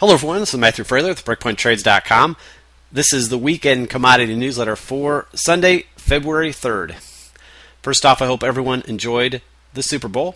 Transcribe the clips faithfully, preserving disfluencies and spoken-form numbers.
Hello everyone, this is Matthew Frayler with breakpoint trades dot com. This is the weekend commodity newsletter for Sunday, February third. First off, I hope everyone enjoyed the Super Bowl.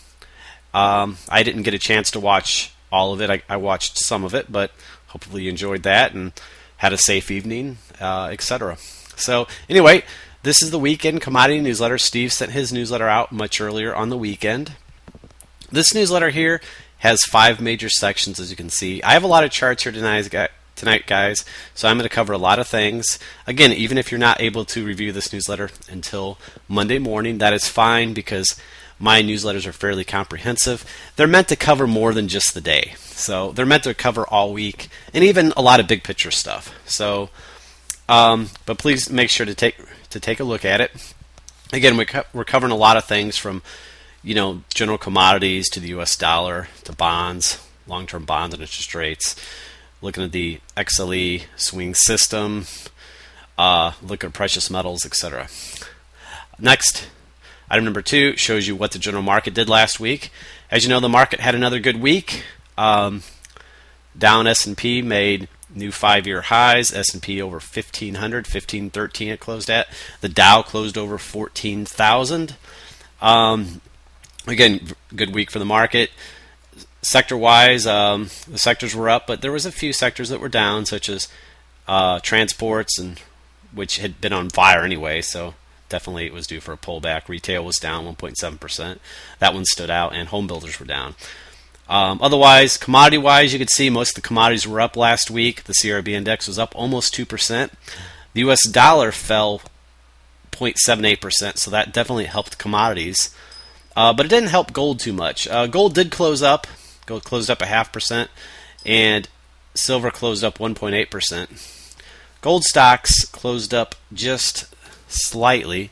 Um, I didn't get a chance to watch all of it. I, I watched some of it, but hopefully you enjoyed that and had a safe evening, uh, et cetera. So anyway, this is the weekend commodity newsletter. Steve sent his newsletter out much earlier on the weekend. This newsletter here has five major sections, as you can see. I have a lot of charts here tonight, tonight, guys, so I'm going to cover a lot of things. Again, even if you're not able to review this newsletter until Monday morning, that is fine because my newsletters are fairly comprehensive. They're meant to cover more than just the day. So they're meant to cover all week and even a lot of big picture stuff. So, um, but please make sure to take to take a look at it. Again, we co- we're covering a lot of things from you know, general commodities to the U S dollar, to bonds, long-term bonds and interest rates, looking at the X L E swing system, uh, look at precious metals, et cetera. Next, item number two shows you what the general market did last week. As you know, the market had another good week. Um, Dow and S and P made new five-year highs. S and P over fifteen hundred, fifteen thirteen it closed at. The Dow closed over fourteen thousand. Um, Again, good week for the market. Sector-wise, um, the sectors were up, but there was a few sectors that were down, such as uh, transports, and which had been on fire anyway, so definitely it was due for a pullback. Retail was down one point seven percent. That one stood out, and home builders were down. Um, otherwise, commodity-wise, you could see most of the commodities were up last week. The C R B index was up almost two percent. The U S dollar fell zero point seven eight percent, so that definitely helped commodities. Uh, but it didn't help gold too much. Uh, gold did close up. Gold closed up a half percent, and silver closed up one point eight percent. Gold stocks closed up just slightly.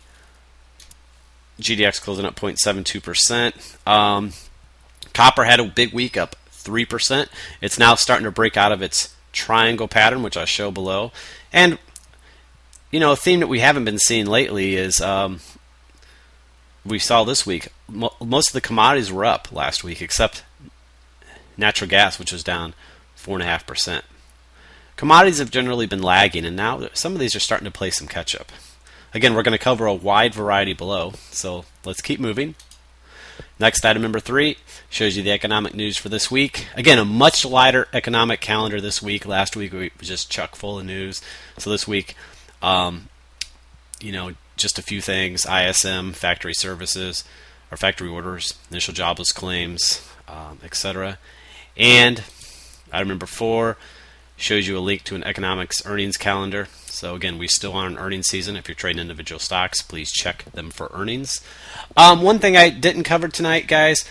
G D X closing up zero point seven two percent. Um, copper had a big week, up three percent. It's now starting to break out of its triangle pattern, which I'll show below. And, you know, a theme that we haven't been seeing lately is... Um, we saw this week, most of the commodities were up last week, except natural gas, which was down four point five percent. Commodities have generally been lagging, and now some of these are starting to play some catch-up. Again, we're going to cover a wide variety below, so let's keep moving. Next, item number three shows you the economic news for this week. Again, a much lighter economic calendar this week. Last week, we was just chock full of news. So this week, um, you know, just a few things: I S M, factory services, or factory orders, initial jobless claims, um, et cetera. And item number four shows you a link to an economics earnings calendar. So again, we still are in earnings season. If you're trading individual stocks, please check them for earnings. Um, one thing I didn't cover tonight, guys,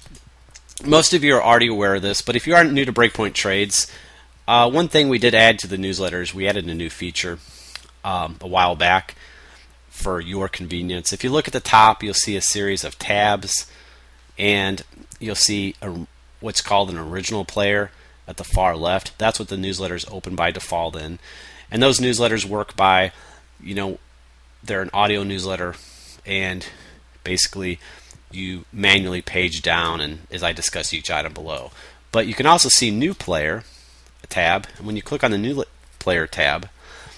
most of you are already aware of this, but if you aren't new to Breakpoint Trades, uh, one thing we did add to the newsletters, we added a new feature um, a while back for your convenience. If you look at the top, you'll see a series of tabs, and you'll see a, what's called an original player at the far left. That's what the newsletters open by default in. And those newsletters work by, you know, they're an audio newsletter, and basically you manually page down, and as I discuss each item below. But you can also see new player, a tab, and when you click on the new player tab,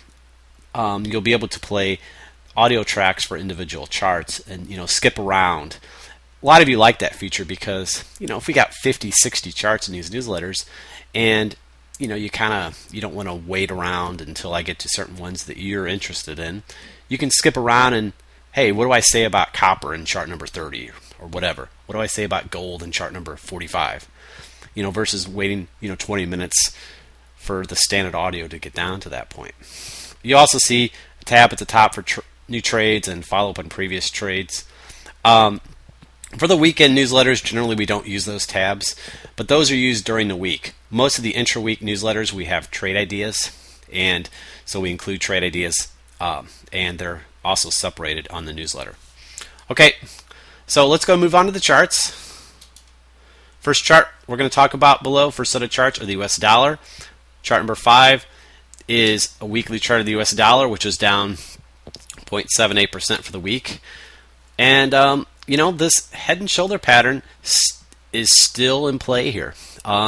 um, you'll be able to play audio tracks for individual charts and, you know, skip around. A lot of you like that feature because, you know, if we got fifty, sixty charts in these newsletters, and, you know, you kind of, you don't want to wait around until I get to certain ones that you're interested in, you can skip around and, hey, what do I say about copper in chart number thirty or whatever? What do I say about gold in chart number forty-five? You know, versus waiting, you know, twenty minutes for the standard audio to get down to that point. You also see a tab at the top for tr- new trades and follow up on previous trades. Um, for the weekend newsletters, generally we don't use those tabs, but those are used during the week. Most of the intra-week newsletters, we have trade ideas, and so we include trade ideas, um, and they're also separated on the newsletter. Okay, so let's go move on to the charts. First chart we're going to talk about below, first set of charts, are the U S dollar. Chart number five is a weekly chart of the U S dollar, which is down zero point seven eight percent for the week. And, um, you know, this head and shoulder pattern st- is still in play here. Um,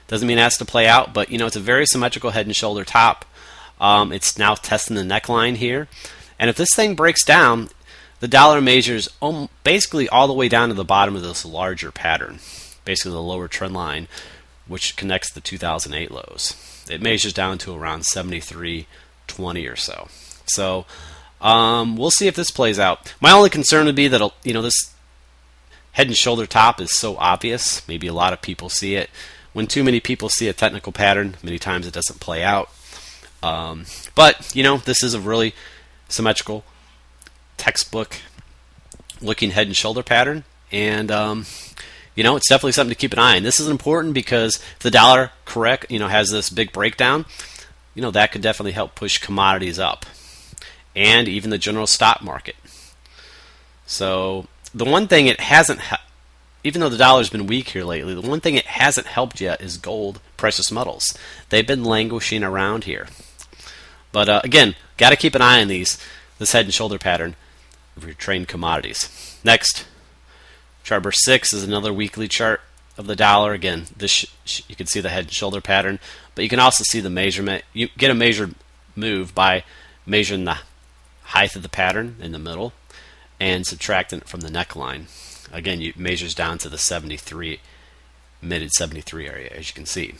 Doesn't mean it has to play out, but you know, it's a very symmetrical head and shoulder top. Um, it's now testing the neckline here. And if this thing breaks down, the dollar measures basically all the way down to the bottom of this larger pattern, basically the lower trend line, which connects the two thousand eight lows. It measures down to around seventy-three twenty or so. So um, we'll see if this plays out. My only concern would be that, you know, this head and shoulder top is so obvious. Maybe a lot of people see it. When too many people see a technical pattern, many times it doesn't play out. Um, but, you know, this is a really symmetrical, textbook looking head and shoulder pattern. And, um, you know, it's definitely something to keep an eye on. This is important because if the dollar correct, you know, has this big breakdown, you know, that could definitely help push commodities up and even the general stock market. So the one thing it hasn't, even though the dollar's been weak here lately, the one thing it hasn't helped yet is gold, precious metals. They've been languishing around here. But uh, again, got to keep an eye on these, this head and shoulder pattern if you're trading commodities. Next, chart number six is another weekly chart of the dollar. Again, this sh sh you can see the head and shoulder pattern, but you can also see the measurement. You get a measured move by measuring the height of the pattern in the middle and subtracting it from the neckline. Again, it measures down to the seventy-three, mid seventy-three area, as you can see.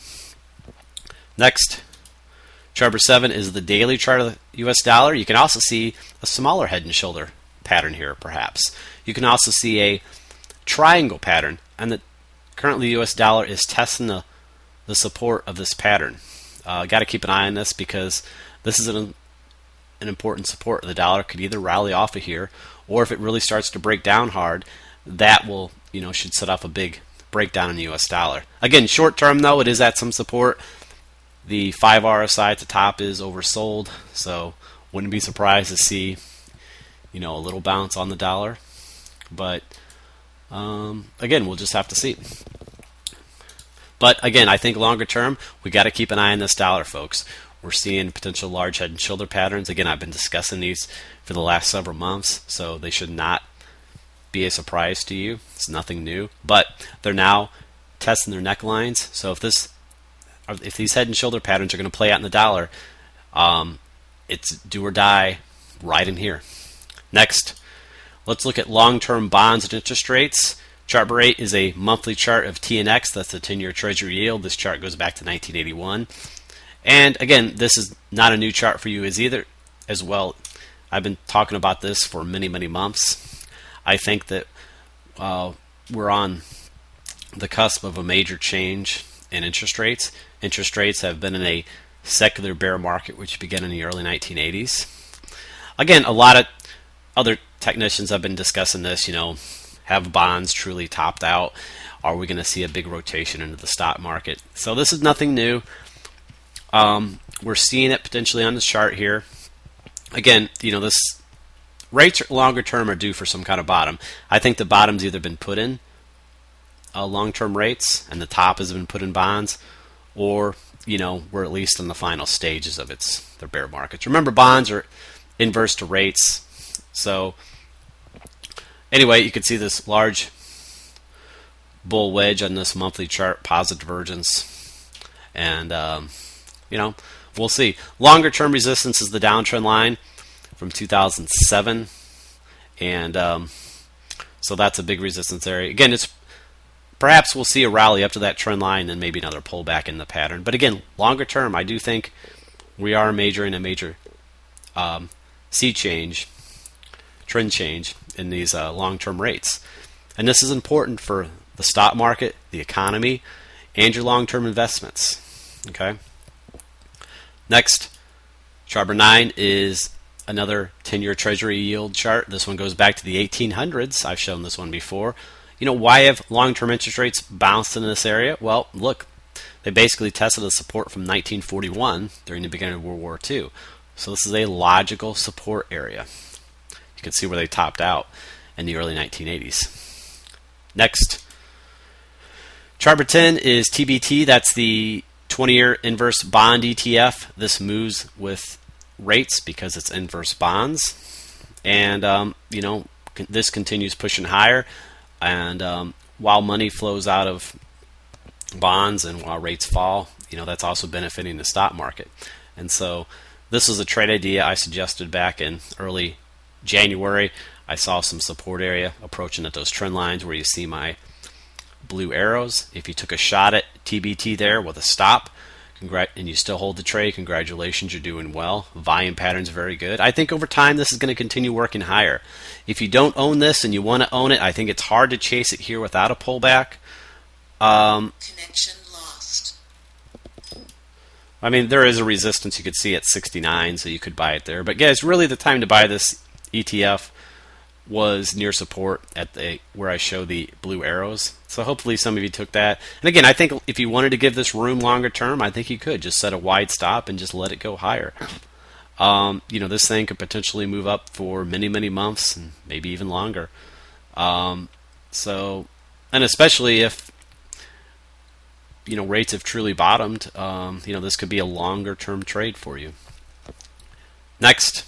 Next, chart number seven is the daily chart of the U S dollar. You can also see a smaller head and shoulder pattern here, perhaps. You can also see a triangle pattern, and the currently the U S dollar is testing the, the support of this pattern. Uh, got to keep an eye on this because this is an, an important support. The dollar could either rally off of here, or if it really starts to break down hard, that will, you know, should set off a big breakdown in the U S dollar. Again, short term though, it is at some support. The five R S I at the top is oversold, so wouldn't be surprised to see, you know, a little bounce on the dollar. But um, again, we'll just have to see. But again, I think longer term, we got to keep an eye on this dollar, folks. We're seeing potential large head and shoulder patterns. Again, I've been discussing these for the last several months, so they should not be a surprise to you. It's nothing new, but they're now testing their necklines. So if this, if these head and shoulder patterns are going to play out in the dollar, um, it's do or die right in here. Next, let's look at long-term bonds and interest rates. Chart number eight is a monthly chart of T N X. That's the ten-year Treasury yield. This chart goes back to nineteen eighty-one. And again, this is not a new chart for you as either as well. I've been talking about this for many, many months. I think that uh, we're on the cusp of a major change in interest rates. Interest rates have been in a secular bear market, which began in the early nineteen eighties. Again, a lot of other technicians have been discussing this. You know, have bonds truly topped out? Are we going to see a big rotation into the stock market? So this is nothing new. Um, we're seeing it potentially on the chart here. Again, you know, this rates longer term are due for some kind of bottom. I think the bottom's either been put in uh, long-term rates and the top has been put in bonds, or you know, we're at least in the final stages of its their bear markets. Remember, bonds are inverse to rates. So anyway, you can see this large bull wedge on this monthly chart, positive divergence, and um, you know, we'll see. Longer term resistance is the downtrend line from two thousand seven, and um, so that's a big resistance area. Again, it's perhaps we'll see a rally up to that trend line and maybe another pullback in the pattern. But again, longer term, I do think we are majoring a major um, sea change, trend change in these uh, long-term rates. And this is important for the stock market, the economy, and your long-term investments. Okay. Next, chart number nine is another ten-year Treasury yield chart. This one goes back to the eighteen hundreds. I've shown this one before. You know, why have long-term interest rates bounced in this area? Well, look, they basically tested the support from nineteen forty-one during the beginning of World War Two. So this is a logical support area. You can see where they topped out in the early nineteen eighties. Next, chart number ten is T B T. That's the twenty-year inverse bond E T F. This moves with rates because it's inverse bonds. And, um, you know, this continues pushing higher. And um, while money flows out of bonds, and while rates fall, you know, that's also benefiting the stock market. And so this was a trade idea I suggested back in early January. I saw some support area approaching at those trend lines where you see my blue arrows. If you took a shot at T B T there with a stop, congrat- and you still hold the trade, congratulations, you're doing well. Volume pattern's very good. I think over time this is going to continue working higher. If you don't own this and you want to own it, I think it's hard to chase it here without a pullback. Um, Connection lost. I mean, there is a resistance you could see at sixty-nine, so you could buy it there. But guys, really the time to buy this E T F was near support at the where I show the blue arrows. So hopefully some of you took that. And again, I think if you wanted to give this room longer term, I think you could just set a wide stop and just let it go higher. Um, you know, this thing could potentially move up for many, many months and maybe even longer. Um, so, and especially if you know rates have truly bottomed, um, you know, this could be a longer term trade for you. Next.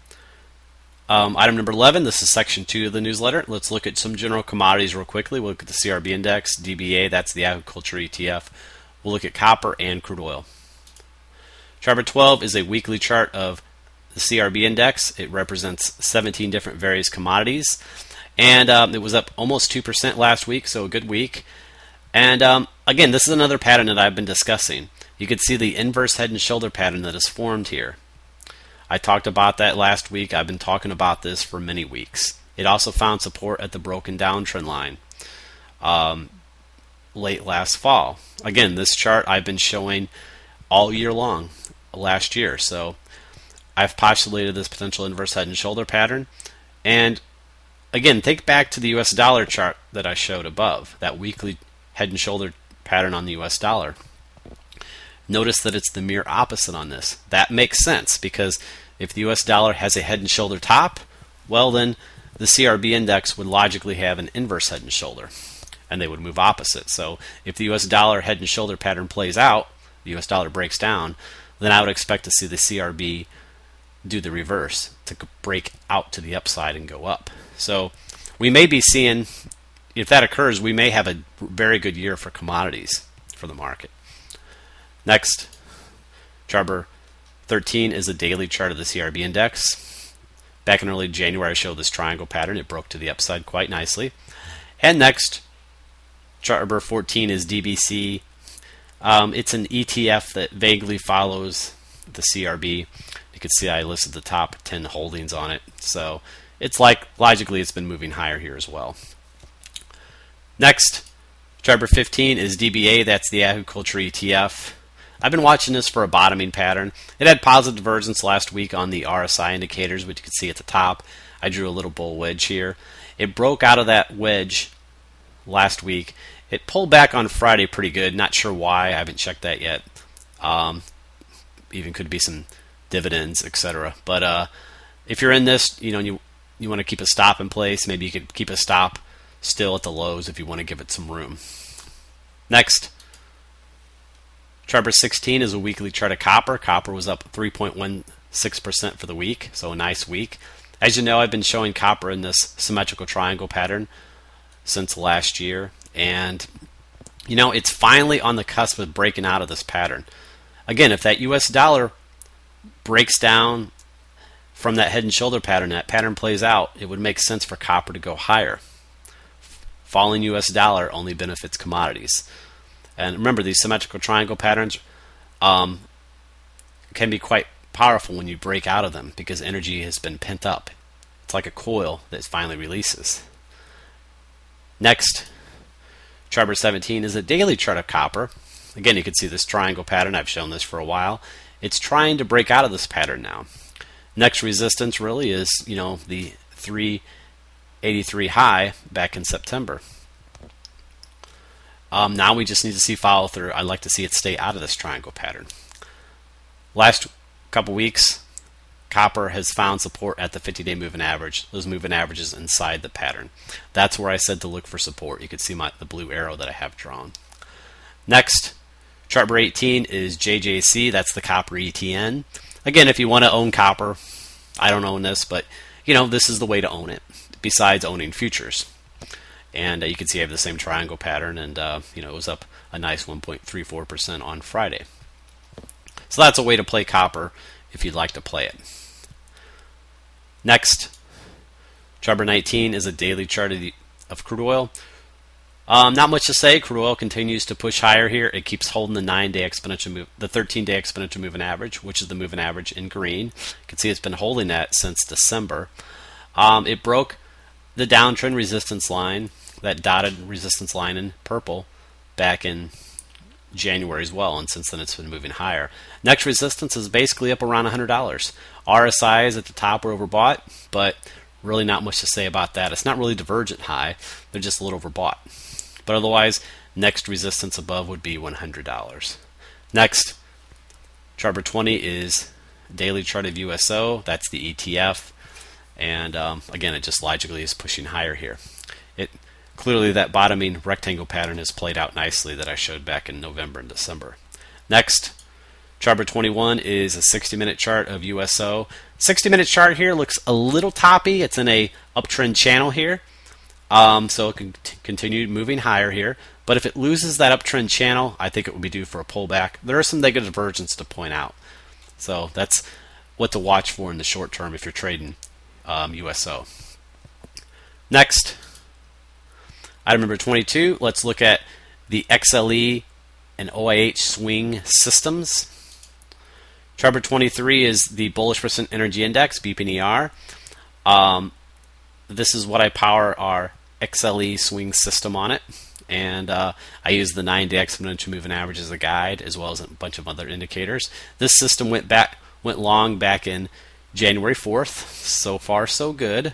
Um, item number eleven, this is section two of the newsletter. Let's look at some general commodities real quickly. We'll look at the C R B index, D B A, that's the agriculture E T F. We'll look at copper and crude oil. Chart number twelve is a weekly chart of the C R B index. It represents seventeen different various commodities. And um, it was up almost two percent last week, so a good week. And um, again, this is another pattern that I've been discussing. You can see the inverse head and shoulder pattern that is formed here. I talked about that last week. I've been talking about this for many weeks. It also found support at the broken down trend line um, late last fall. Again, this chart I've been showing all year long last year. So I've postulated this potential inverse head and shoulder pattern. And again, think back to the U S dollar chart that I showed above, that weekly head and shoulder pattern on the U S dollar. Notice that it's the mirror opposite on this. That makes sense because if the U S dollar has a head and shoulder top, well then the C R B index would logically have an inverse head and shoulder, and they would move opposite. So if the U S dollar head and shoulder pattern plays out, the U S dollar breaks down, then I would expect to see the C R B do the reverse, to break out to the upside and go up. So we may be seeing, if that occurs, we may have a very good year for commodities for the market. Next, chart number thirteen is a daily chart of the C R B index. Back in early January, I showed this triangle pattern. It broke to the upside quite nicely. And next, chart number fourteen is D B C. Um, it's an E T F that vaguely follows the C R B. You can see I listed the top ten holdings on it. So it's like, logically, it's been moving higher here as well. Next, chart number fifteen is D B A. That's the agriculture E T F. I've been watching this for a bottoming pattern. It had positive divergence last week on the R S I indicators, which you can see at the top. I drew a little bull wedge here. It broke out of that wedge last week. It pulled back on Friday pretty good. Not sure why. I haven't checked that yet. Um, even could be some dividends, et cetera. But uh, if you're in this, you know, you you want to keep a stop in place. Maybe you could keep a stop still at the lows if you want to give it some room. Next. Chart number sixteen is a weekly chart of copper. Copper was up three point one six percent for the week, so a nice week. As you know, I've been showing copper in this symmetrical triangle pattern since last year, and you know, it's finally on the cusp of breaking out of this pattern. Again, if that U S dollar breaks down from that head and shoulder pattern, that pattern plays out, it would make sense for copper to go higher. Falling U S dollar only benefits commodities. And remember, these symmetrical triangle patterns um, can be quite powerful when you break out of them because energy has been pent up. It's like a coil that finally releases. Next, chart number seventeen is a daily chart of copper. Again, you can see this triangle pattern. I've shown this for a while. It's trying to break out of this pattern now. Next resistance really is, you know, the three eighty-three high back in September. Um, now we just need to see follow through. I'd like to see it stay out of this triangle pattern. Last couple weeks, copper has found support at the fifty-day moving average. Those moving averages inside the pattern. That's where I said to look for support. You can see my the blue arrow that I have drawn. Next, chart number eighteen is J J C. That's the copper E T N. Again, if you want to own copper, I don't own this, but you know, this is the way to own it. Besides owning futures. And uh, you can see I have the same triangle pattern, and uh, you know, it was up a nice one point three four percent on Friday. So that's a way to play copper if you'd like to play it. Next, chart number nineteen is a daily chart of, the, of crude oil. Um, not much to say. Crude oil continues to push higher here. It keeps holding the nine-day exponential move, the thirteen-day exponential moving average, which is the moving average in green. You can see it's been holding that since December. Um, it broke the downtrend resistance line, that dotted resistance line in purple, back in January as well, and since then it's been moving higher. Next resistance is basically up around one hundred dollars. R S Is at the top were overbought, but really not much to say about that. It's not really divergent high. They're just a little overbought. But otherwise, next resistance above would be one hundred dollars. Next, chart number twenty is daily chart of U S O. That's the E T F. And um, again, it just logically is pushing higher here. It clearly, that bottoming rectangle pattern has played out nicely that I showed back in November and December. Next, chart number twenty-one is a sixty minute chart of U S O. sixty minute chart here looks a little toppy. It's in a uptrend channel here. Um, so it can t- continue moving higher here. But if it loses that uptrend channel, I think it would be due for a pullback. There are some negative divergence to point out. So that's what to watch for in the short term if you're trading um, U S O. Next, item number twenty-two, let's look at the X L E and O I H swing systems. Chart number twenty-three is the bullish percent energy index, B P N E R. Um, this is what I power our X L E swing system on it. And uh, I use the nine-day exponential moving average as a guide, as well as a bunch of other indicators. This system went back, went long back in January fourth. So far, so good.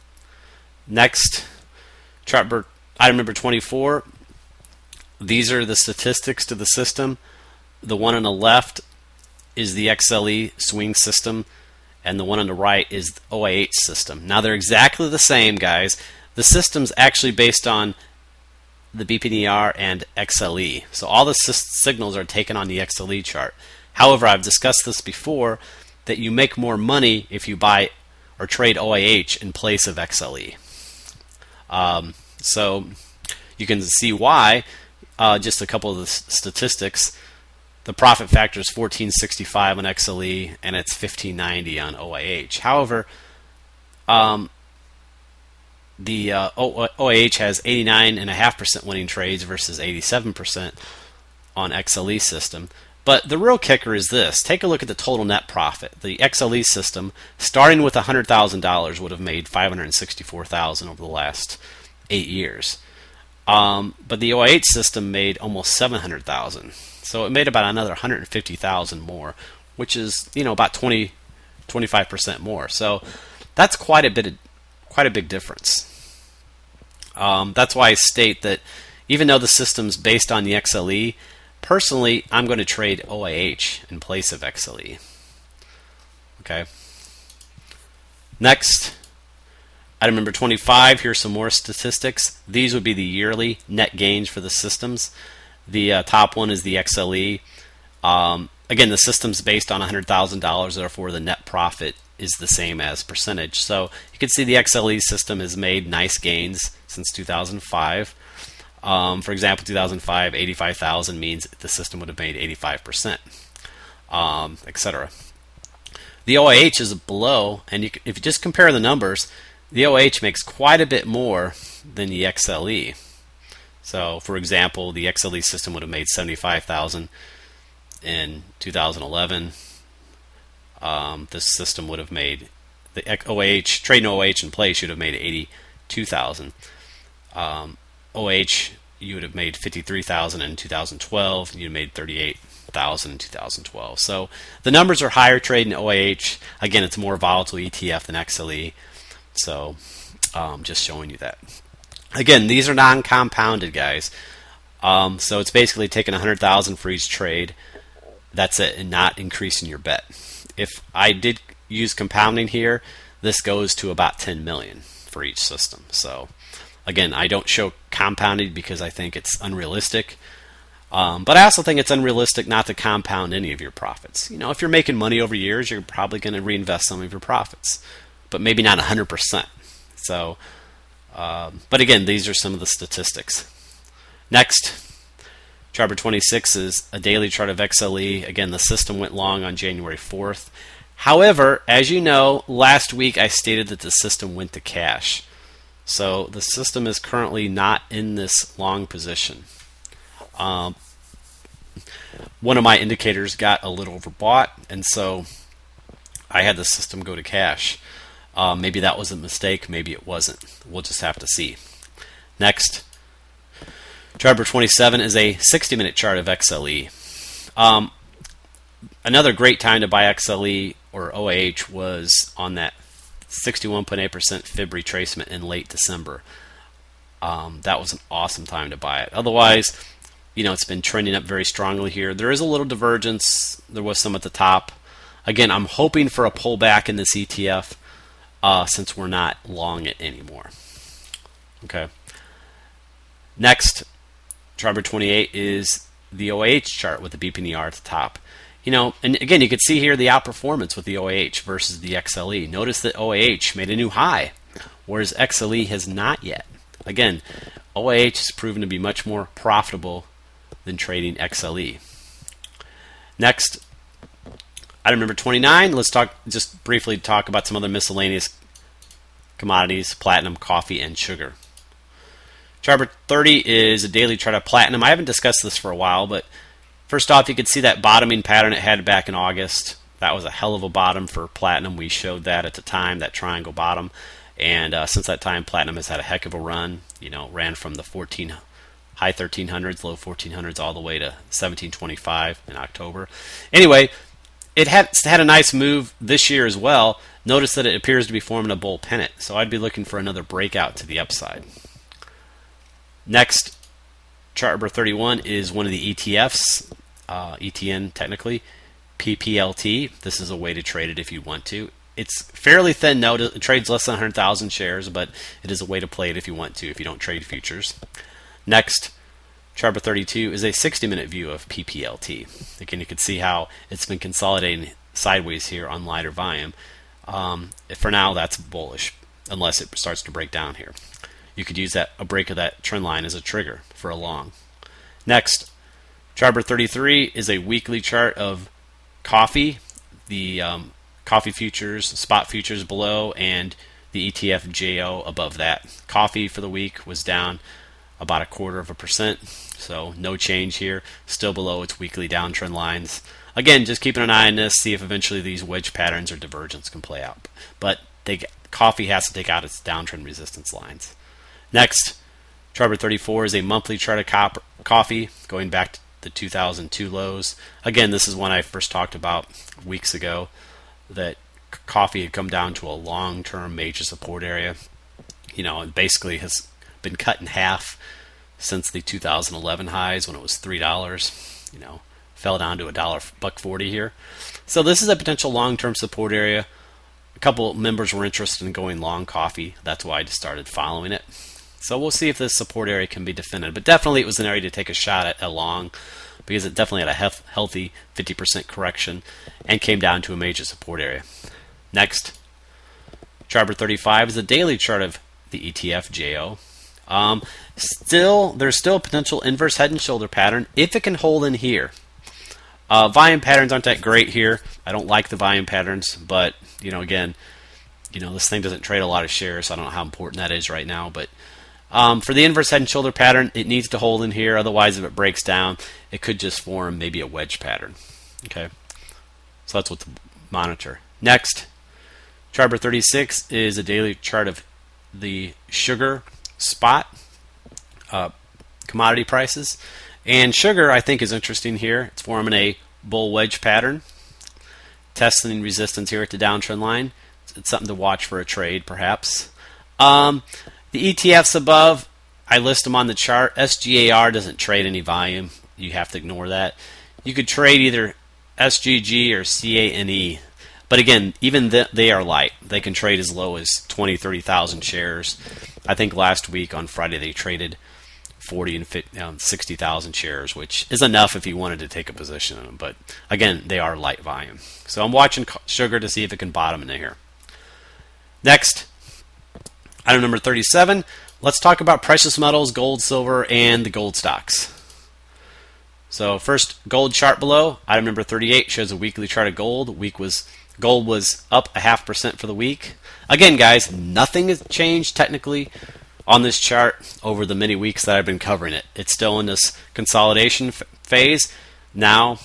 Next, chart number, item number twenty-four. These are the statistics to the system. The one on the left is the X L E swing system, and the one on the right is the O I H system. Now, they're exactly the same, guys. The system's actually based on the B P N E R and X L E. So all the signals are taken on the X L E chart. However, I've discussed this before, that you make more money if you buy or trade O I H in place of X L E. Um, so you can see why. Uh, just a couple of the s- statistics. The profit factor is fourteen sixty-five on X L E, and it's fifteen ninety on O I H. However, um, the uh, o- OIH has eighty-nine point five percent winning trades versus eighty-seven percent on X L E system. But the real kicker is this. Take a look at the total net profit. The X L E system, starting with one hundred thousand dollars, would have made five hundred sixty-four thousand dollars over the last eight years. Um, but the O I H system made almost seven hundred thousand dollars. So it made about another one hundred fifty thousand dollars more, which is, you know, about twenty, twenty-five percent more. So that's quite a bit of, quite a big difference. Um, that's why I state that even though the system's based on the X L E, personally, I'm going to trade O I H in place of X L E. Okay. Next, item number twenty-five. Here's some more statistics. These would be the yearly net gains for the systems. The uh, top one is the X L E. Um, again, the system's based on one hundred thousand dollars, therefore the net profit is the same as percentage. So you can see the X L E system has made nice gains since two thousand five. Um, for example, two thousand five, eighty-five thousand means the system would have made eighty-five percent, um, et cetera. The O I H is below, and you, if you just compare the numbers, the O I H makes quite a bit more than the X L E. So, for example, the X L E system would have made seventy-five thousand dollars in two thousand eleven. Um, this system would have made, the O I H, trading O I H in place, you'd have made eighty-two thousand dollars. Um, O I H, you would have made fifty-three thousand dollars in two thousand twelve, and you made thirty-eight thousand dollars in two thousand twelve. So the numbers are higher trading O I H. Again, it's a more volatile E T F than X L E. So um, just showing you that. Again, these are non-compounded, guys. Um, so it's basically taking one hundred thousand dollars for each trade. That's it, and not increasing your bet. If I did use compounding here, this goes to about ten million dollars for each system. So again, I don't show compounded because I think it's unrealistic. Um, but I also think it's unrealistic not to compound any of your profits. You know, if you're making money over years, you're probably going to reinvest some of your profits, but maybe not one hundred percent. So, um, but again, these are some of the statistics. Next, Chart number twenty-six is a daily chart of X L E. Again, the system went long on January fourth. However, as you know, last week I stated that the system went to cash. So the system is currently not in this long position. Um, one of my indicators got a little overbought, and so I had the system go to cash. Uh, maybe that was a mistake, maybe it wasn't. We'll just have to see. Next, chart number twenty-seven is a sixty minute chart of X L E. Um, another great time to buy X L E or O A H was on that sixty-one point eight percent fib retracement in late December. Um, that was an awesome time to buy it. Otherwise, you know, it's been trending up very strongly here. There is a little divergence. There was some at the top. Again, I'm hoping for a pullback in this E T F uh, since we're not long it anymore. Okay. Next, chart number twenty-eight is the O A H chart with the B P N R at the top. You know, and again, you can see here the outperformance with the O A H versus the X L E. Notice that O A H made a new high, whereas X L E has not yet. Again, O A H has proven to be much more profitable than trading X L E. Next, item number twenty-nine. Let's talk just briefly talk about some other miscellaneous commodities: platinum, coffee, and sugar. Chart number thirty is a daily chart of platinum. I haven't discussed this for a while, but first off, you can see that bottoming pattern it had back in August. That was a hell of a bottom for platinum. We showed that at the time, that triangle bottom. And uh, since that time, platinum has had a heck of a run. You know, ran from the fourteen high thirteen hundreds, low fourteen hundreds, all the way to seventeen twenty-five in October. Anyway, it had had a nice move this year as well. Notice that it appears to be forming a bull pennant. So I'd be looking for another breakout to the upside. Next, chart number thirty-one is one of the E T Fs, uh, E T N technically, P P L T. This is a way to trade it if you want to. It's fairly thin note. It trades less than one hundred thousand shares, but it is a way to play it if you want to, if you don't trade futures. Next, chart number thirty-two is a sixty minute view of P P L T. Again, you can see how it's been consolidating sideways here on lighter volume. Um, for now, that's bullish, unless it starts to break down here. You could use that a break of that trend line as a trigger for a long. Next, chart number thirty-three is a weekly chart of coffee, the um, coffee futures, spot futures below, and the E T F J O above that. Coffee for the week was down about a quarter of a percent, so no change here. Still below its weekly downtrend lines. Again, just keeping an eye on this, see if eventually these wedge patterns or divergence can play out. But they, coffee has to take out its downtrend resistance lines. Next, chart number thirty-four is a monthly chart of copper, coffee going back to the two thousand two lows. Again, this is one I first talked about weeks ago, that coffee had come down to a long-term major support area. You know, and basically has been cut in half since the two thousand eleven highs when it was three dollars. You know, fell down to a dollar buck forty here. So this is a potential long-term support area. A couple members were interested in going long coffee. That's why I just started following it. So we'll see if this support area can be defended. But definitely it was an area to take a shot at a long, because it definitely had a hef- healthy fifty percent correction and came down to a major support area. Next, chart number thirty-five is a daily chart of the E T F J O. Um, still, there's still a potential inverse head and shoulder pattern if it can hold in here. Uh, volume patterns aren't that great here. I don't like the volume patterns, but you know, again, you know, this thing doesn't trade a lot of shares, so I don't know how important that is right now. But um, for the inverse head and shoulder pattern, it needs to hold in here. Otherwise, if it breaks down, it could just form maybe a wedge pattern. Okay, so that's what to monitor. Next, chart number thirty-six is a daily chart of the sugar spot uh, commodity prices. And sugar, I think, is interesting here. It's forming a bull wedge pattern, testing resistance here at the downtrend line. It's something to watch for a trade, perhaps. Um, the E T Fs above, I list them on the chart. S G A R doesn't trade any volume. You have to ignore that. You could trade either S G G or C A N E. But again, even th- they are light. They can trade as low as twenty, thirty thousand shares. I think last week on Friday they traded forty and fifty, um, sixty thousand shares, which is enough if you wanted to take a position in them. But again, they are light volume. So I'm watching sugar to see if it can bottom in here. Next, item number thirty-seven. Let's talk about precious metals, gold, silver, and the gold stocks. So first gold chart below, item number thirty-eight shows a weekly chart of gold. Week was gold was up a half percent for the week. Again, guys, nothing has changed technically on this chart over the many weeks that I've been covering it. It's still in this consolidation f- phase. Now,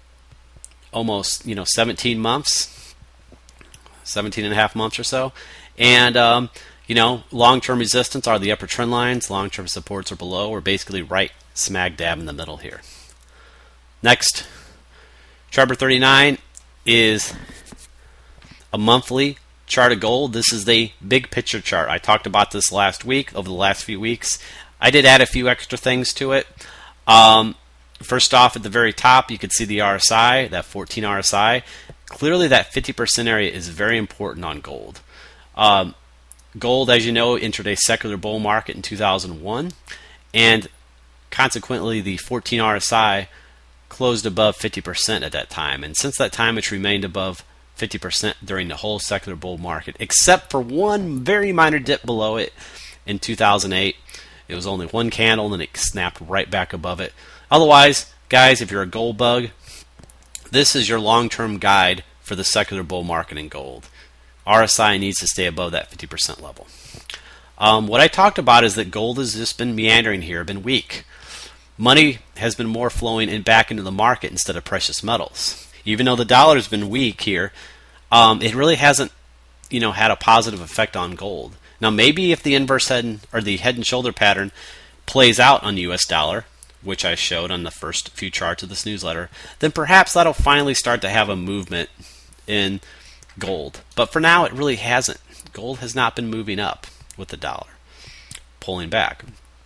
almost you know seventeen months, seventeen and a half months or so, and um, you know long-term resistance are the upper trend lines. Long-term supports are below. We're basically right smack dab in the middle here. Next, chart number thirty-nine is a monthly chart of gold. This is the big picture chart. I talked about this last week, over the last few weeks. I did add a few extra things to it. Um, first off, at the very top, you can see the R S I, that fourteen R S I. Clearly, that fifty percent area is very important on gold. Um, gold, as you know, entered a secular bull market in two thousand one, and consequently, the fourteen R S I closed above fifty percent at that time. And since that time, it's remained above fifty percent during the whole secular bull market, except for one very minor dip below it in two thousand eight. It was only one candle, and it snapped right back above it. Otherwise, guys, if you're a gold bug, this is your long-term guide for the secular bull market in gold. R S I needs to stay above that fifty percent level. Um, what I talked about is that gold has just been meandering here, been weak. Money has been more flowing in back into the market instead of precious metals. Even though the dollar has been weak here, um, it really hasn't, you know, had a positive effect on gold. Now, maybe if the inverse head or the head and shoulder pattern plays out on the U S dollar, which I showed on the first few charts of this newsletter, then perhaps that'll finally start to have a movement in gold. But for now, it really hasn't. Gold has not been moving up with the dollar, pulling back.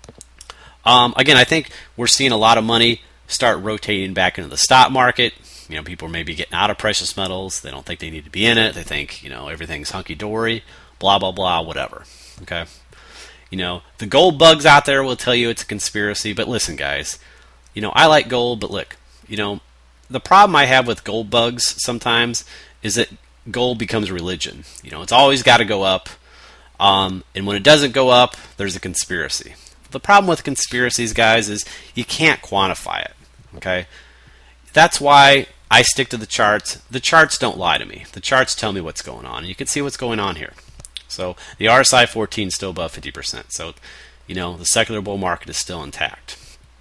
Um, again, I think we're seeing a lot of money start rotating back into the stock market. You know, people are maybe getting out of precious metals. They don't think they need to be in it. They think, you know, everything's hunky-dory, blah, blah, blah, whatever. Okay? You know, the gold bugs out there will tell you it's a conspiracy. But listen, guys, you know, I like gold, but look, you know, the problem I have with gold bugs sometimes is that gold becomes religion. You know, it's always got to go up. Um, and when it doesn't go up, there's a conspiracy. The problem with conspiracies, guys, is you can't quantify it. Okay? That's why I stick to the charts. The charts don't lie to me. The charts tell me what's going on. And you can see what's going on here. So the R S I fourteen is still above fifty percent. So, you know, the secular bull market is still intact.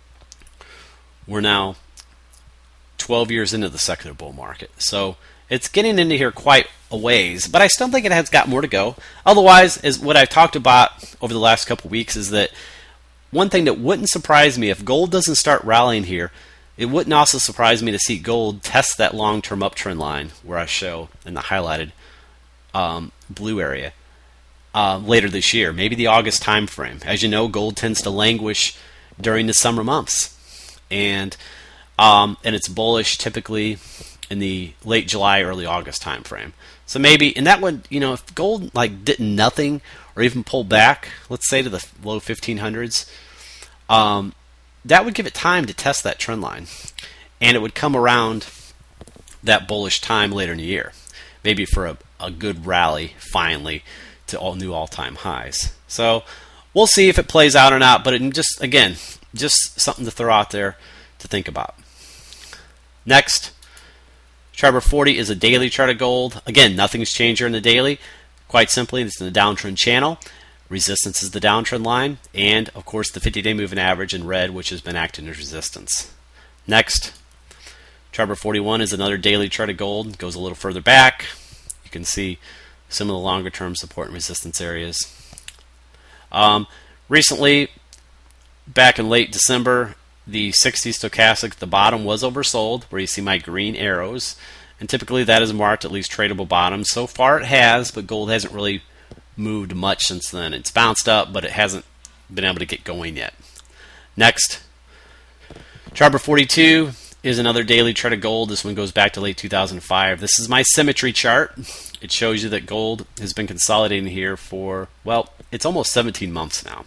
We're now twelve years into the secular bull market. So it's getting into here quite a ways, but I still think it has got more to go. Otherwise, is what I've talked about over the last couple of weeks is that one thing that wouldn't surprise me if gold doesn't start rallying here, it wouldn't also surprise me to see gold test that long-term uptrend line where I show in the highlighted um, blue area uh, later this year, maybe the August time frame. As you know, gold tends to languish during the summer months, and um, and it's bullish typically in the late July, early August time frame. So maybe, and that would, you know, if gold like did nothing or even pulled back, let's say to the low fifteen hundreds, um, that would give it time to test that trend line, and it would come around that bullish time later in the year, maybe for a, a good rally finally to all new all-time highs. So we'll see if it plays out or not, but it just, again, just something to throw out there to think about. Next, chart number forty is a daily chart of gold. Again, nothing's changed here in the daily. Quite simply, it's in the downtrend channel. Resistance is the downtrend line, and of course the fifty-day moving average in red, which has been acting as resistance. Next, chart number forty-one is another daily chart of gold. It goes a little further back. You can see some of the longer term support and resistance areas. Um, recently, back in late December, the sixty stochastic at the bottom was oversold, where you see my green arrows, and typically that is marked at least tradable bottom. So far it has, but gold hasn't really moved much since then. It's bounced up, but it hasn't been able to get going yet. Next, chart number forty-two is another daily chart of gold. This one goes back to late two thousand five. This is my symmetry chart. It shows you that gold has been consolidating here for, well, it's almost seventeen months now.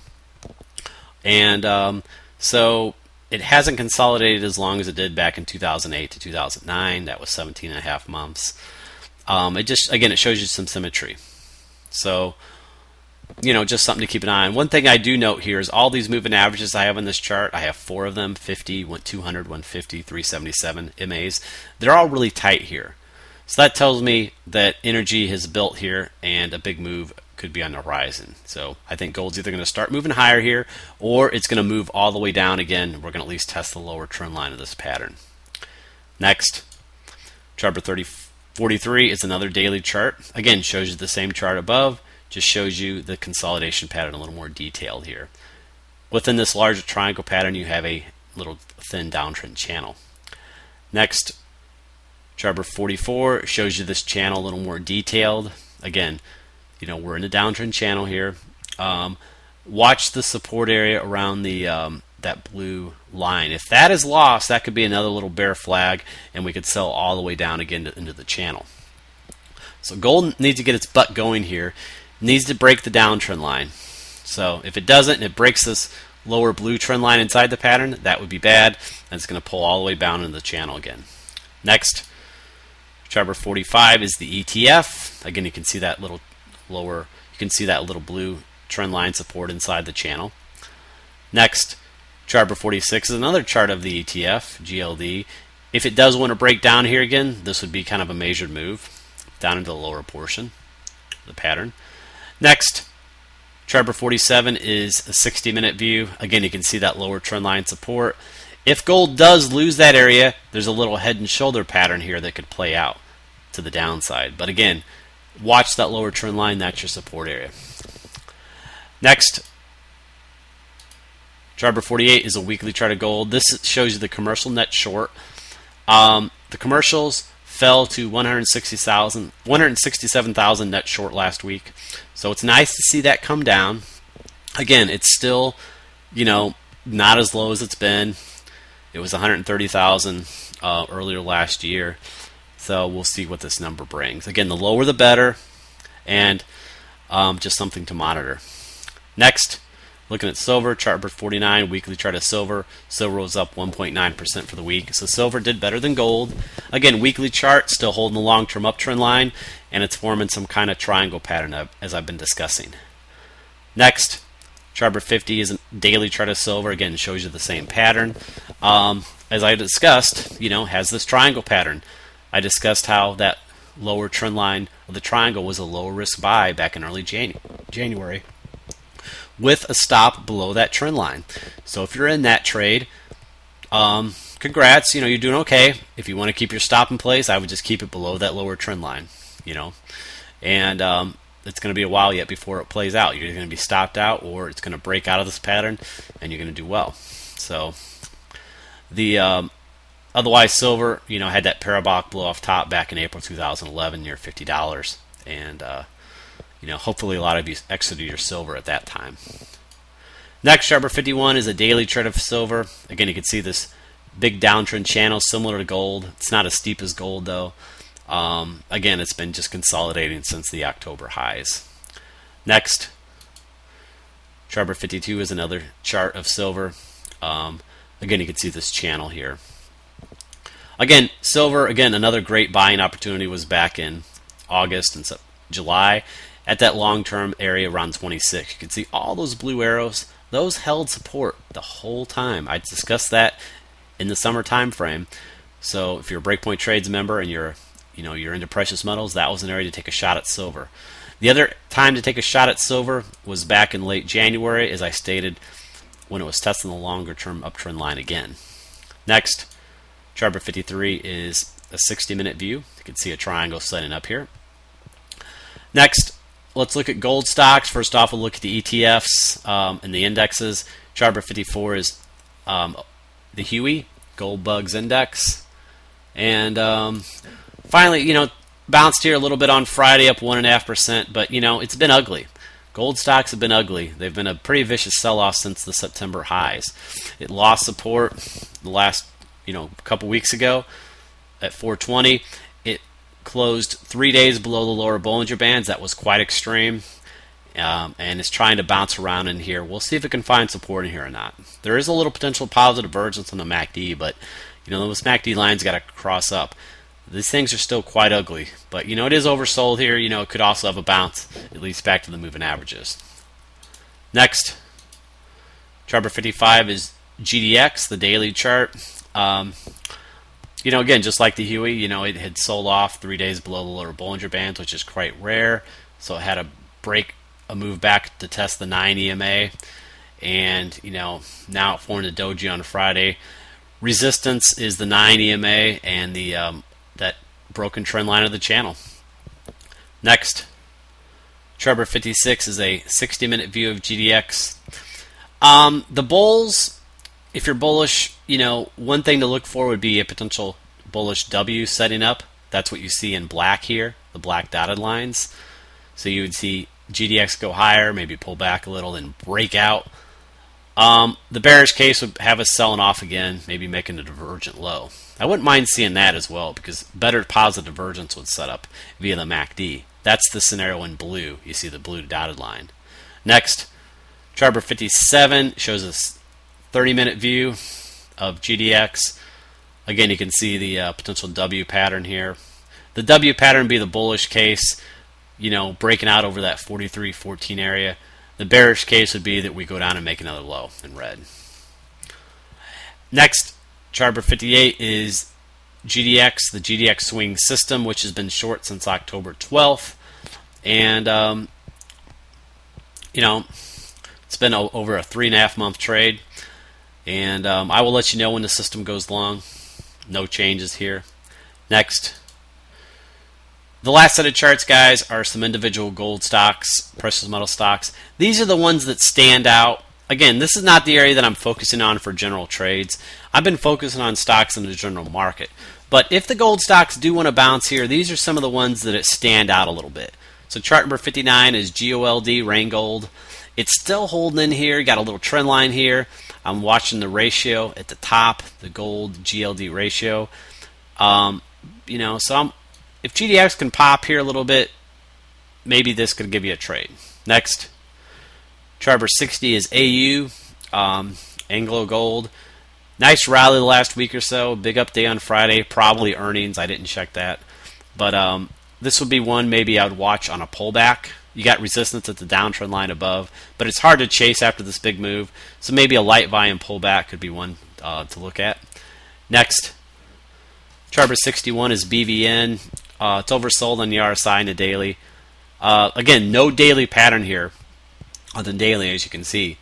And um, so it hasn't consolidated as long as it did back in two thousand eight to two thousand nine. That was seventeen and a half months. Um, it just, again, it shows you some symmetry. So you know, just something to keep an eye on. One thing I do note here is all these moving averages I have on this chart, I have four of them, fifty, two hundred, one fifty, three seventy-seven M As. They're all really tight here. So that tells me that energy has built here and a big move could be on the horizon. So I think gold's either going to start moving higher here or it's going to move all the way down again. We're going to at least test the lower trend line of this pattern. Next, chart number thirty forty-three is another daily chart. Again, shows you the same chart above, just shows you the consolidation pattern a little more detailed here. Within this larger triangle pattern, you have a little thin downtrend channel. Next, chart number forty-four shows you this channel a little more detailed. Again, you know, we're in a downtrend channel here. Um, watch the support area around the um, that blue line. If that is lost, that could be another little bear flag, and we could sell all the way down again to, into the channel. So gold needs to get its butt going here. It needs to break the downtrend line. So if it doesn't, and it breaks this lower blue trend line inside the pattern, that would be bad, and it's going to pull all the way down into the channel again. Next, chart number forty-five is the E T F. Again, you can see that little lower, you can see that little blue trend line support inside the channel. Next, chart number forty-six is another chart of the E T F, G L D. If it does want to break down here again, this would be kind of a measured move down into the lower portion of the pattern. Next, chart number forty-seven is a sixty minute view. Again, you can see that lower trend line support. If gold does lose that area, there's a little head and shoulder pattern here that could play out to the downside. But again, watch that lower trend line, that's your support area. Next, chart number forty-eight is a weekly chart of gold. This shows you the commercial net short. Um, the commercials fell to one hundred sixty-seven thousand net short last week. So it's nice to see that come down. Again, it's still, you know, not as low as it's been. It was one hundred thirty thousand uh, earlier last year. So we'll see what this number brings. Again, the lower the better, and um, just something to monitor. Next, looking at silver, chart number forty-nine, weekly chart of silver. Silver was up one point nine percent for the week. So silver did better than gold. Again, weekly chart, still holding the long-term uptrend line, and it's forming some kind of triangle pattern as I've been discussing. Next, chart number fifty is a daily chart of silver. Again, shows you the same pattern. Um, as I discussed, you know, has this triangle pattern. I discussed how that lower trend line of the triangle was a lower risk buy back in early Janu- January with a stop below that trend line. So if you're in that trade, um, congrats, you know, you're doing okay. If you want to keep your stop in place, I would just keep it below that lower trend line, you know. And um, it's going to be a while yet before it plays out. You're going to be stopped out, or it's going to break out of this pattern, and you're going to do well. So the um, otherwise, silver, you know, had that parabolic blow off top back in April two thousand eleven near fifty dollars, and uh, you know, hopefully a lot of you exited your silver at that time. Next, chart number fifty-one is a daily chart of silver. Again, you can see this big downtrend channel similar to gold. It's not as steep as gold though. Um, again, it's been just consolidating since the October highs. Next, chart number fifty-two is another chart of silver. Um, again, you can see this channel here. Again, silver, again, another great buying opportunity was back in August and July at that long-term area around twenty-six. You can see all those blue arrows. Those held support the whole time. I discussed that in the summer time frame. So if you're a Breakpoint Trades member and you're, you know, you're into precious metals, that was an area to take a shot at silver. The other time to take a shot at silver was back in late January, as I stated, when it was testing the longer-term uptrend line again. Next, chart number fifty-three is a sixty minute view. You can see a triangle setting up here. Next, let's look at gold stocks. First off, we'll look at the E T Fs um, and the indexes. Chart number fifty-four is um, the H U I, Gold Bugs Index. And um, finally, you know, bounced here a little bit on Friday, up one point five percent, but, you know, it's been ugly. Gold stocks have been ugly. They've been a pretty vicious sell-off since the September highs. It lost support the last, you know, couple weeks ago at four twenty. It closed three days below the lower Bollinger Bands. That was quite extreme. Um, and it's trying to bounce around in here. We'll see if it can find support in here or not. There is a little potential positive divergence on the M A C D, but, you know, those M A C D lines got to cross up. These things are still quite ugly, but, you know, it is oversold here. You know, it could also have a bounce, at least back to the moving averages. Next, chart number fifty-five is G D X, the daily chart. Um, you know, again, just like the Huey, you know, it had sold off three days below the lower Bollinger Bands, which is quite rare. So it had a break, a move back to test the nine E M A. And, you know, now it formed a doji on Friday. Resistance is the nine E M A and the um, that broken trend line of the channel. Next, chart number fifty-six is a sixty minute view of G D X. Um, the bulls, if you're bullish, you know, one thing to look for would be a potential bullish W setting up. That's what you see in black here, the black dotted lines. So you would see G D X go higher, maybe pull back a little, then break out. Um, the bearish case would have us selling off again, maybe making a divergent low. I wouldn't mind seeing that as well, because better positive divergence would set up via the M A C D. That's the scenario in blue. You see the blue dotted line. Next, chart number fifty-seven shows us thirty minute view of G D X. Again, you can see the uh, potential W pattern here. The W pattern would be the bullish case, you know, breaking out over that forty-three fourteen area. The bearish case would be that we go down and make another low in red. Next, chart number fifty-eight is G D X, the G D X swing system, which has been short since October twelfth. And, um, you know, it's been a, over a three and a half month trade. And um, I will let you know when the system goes long. No changes here. Next. The last set of charts, guys, are some individual gold stocks, precious metal stocks. These are the ones that stand out. Again, this is not the area that I'm focusing on for general trades. I've been focusing on stocks in the general market. But if the gold stocks do want to bounce here, these are some of the ones that stand out a little bit. So chart number fifty-nine is G O L D, Rheingold. It's still holding in here. Got a little trend line here. I'm watching the ratio at the top, the gold G L D ratio. Um, you know, so I'm, if G D X can pop here a little bit, maybe this could give you a trade. Next, chart number sixty is A U, um, Anglo Gold. Nice rally the last week or so. Big up day on Friday. Probably earnings. I didn't check that. But um, this would be one maybe I would watch on a pullback. You got resistance at the downtrend line above, but it's hard to chase after this big move. So maybe a light volume pullback could be one uh, to look at. Next, chart number sixty-one is B V N. Uh, it's oversold on the R S I and the daily. Uh, again, no daily pattern here on the daily, as you can see.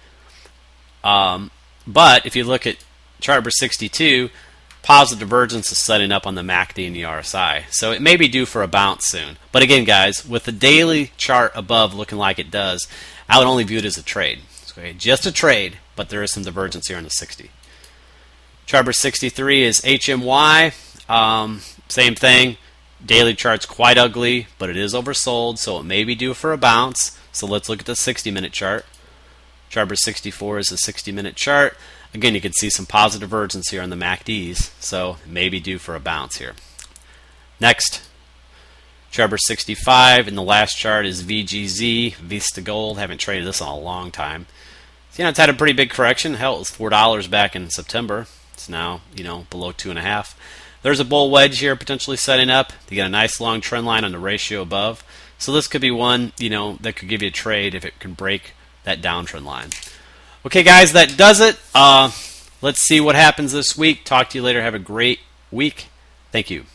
Um, but if you look at chart number sixty-two, positive divergence is setting up on the M A C D and the R S I. So it may be due for a bounce soon. But again, guys, with the daily chart above looking like it does, I would only view it as a trade. Okay, just a trade, but there is some divergence here in the sixty. Chart number sixty-three is H M Y. Um, same thing. Daily chart's quite ugly, but it is oversold, so it may be due for a bounce. So let's look at the sixty minute chart. Chart number sixty-four is the sixty minute chart. Again, you can see some positive divergence here on the M A C Ds, so it may be due for a bounce here. Next, chart number sixty-five, and the last chart is V G Z, Vista Gold. Haven't traded this in a long time. So, you know, it's had a pretty big correction. Hell, it was four dollars back in September. It's now, you know, below two and a half. There's a bull wedge here potentially setting up to get a nice long trend line on the ratio above. So this could be one, you know, that could give you a trade if it can break that downtrend line. Okay, guys, that does it. Uh, let's see what happens this week. Talk to you later. Have a great week. Thank you.